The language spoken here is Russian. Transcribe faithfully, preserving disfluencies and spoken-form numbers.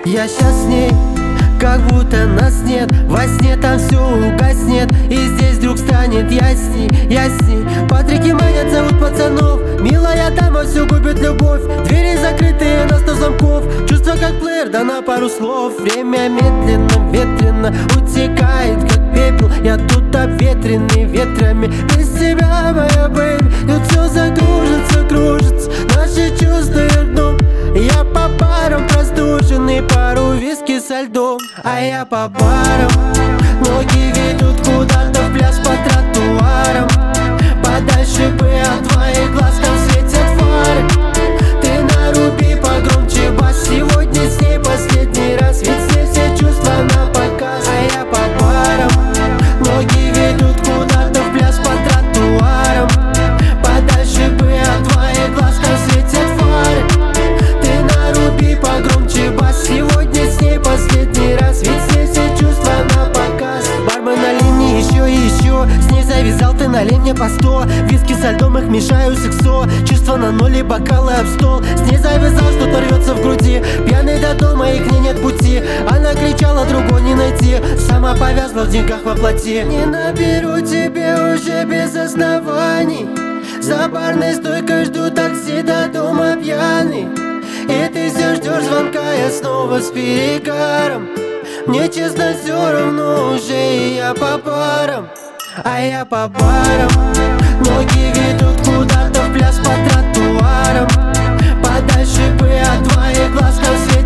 Я сейчас с ней, как будто нас нет. Во сне там все угаснет, и здесь вдруг станет ясней, ясней. Патрики манят, зовут пацанов. Милая дама, все губит любовь. Двери закрытые на сто замков. Чувство как плеер, да на пару слов. Время медленно, ветрено утекает, как пепел. Я тут обветренный ветрами. Без тебя, моя бэйби, тут все загружится, кружится. Наши чувства дном. Я по парам простуженный, пару виски со льдом. А я по барам, ноги ведут куда-то в пляс по тротуарам. Подальше бы от твоих глаз, там светят фары. Ты наруби погромче бас, сегодня с ней последний раз. Ведь здесь все чувства на показ. А я по барам, ноги ведут куда-то в пляс по тротуарам. Подальше бы от твоих глаз, там светят фары. Ты наруби погромче бас, сегодня с ней последний раз. Ведь здесь все чувства на показ. Бармен, налей мне еще и еще. С ней завязал, ты налей мне по сто. Виски со льдом, их мешаю сексо. Чувства на ноль и бокалы об стол. С ней завязал, что-то рвется в груди. Пьяный до дома, и к ней нет пути. Она кричала, другой не найти. Сама повязла в деньгах воплоти. Не наберу тебе уже без оснований. За барной стойкой жду такси до дома пьяный. И ты все ждешь звонка, я снова с перегаром. Мне честно все равно уже, и я по парам. А я по барам, ноги ведут куда-то в пляс по тротуарам. Подальше бы от твоих глаз, там свет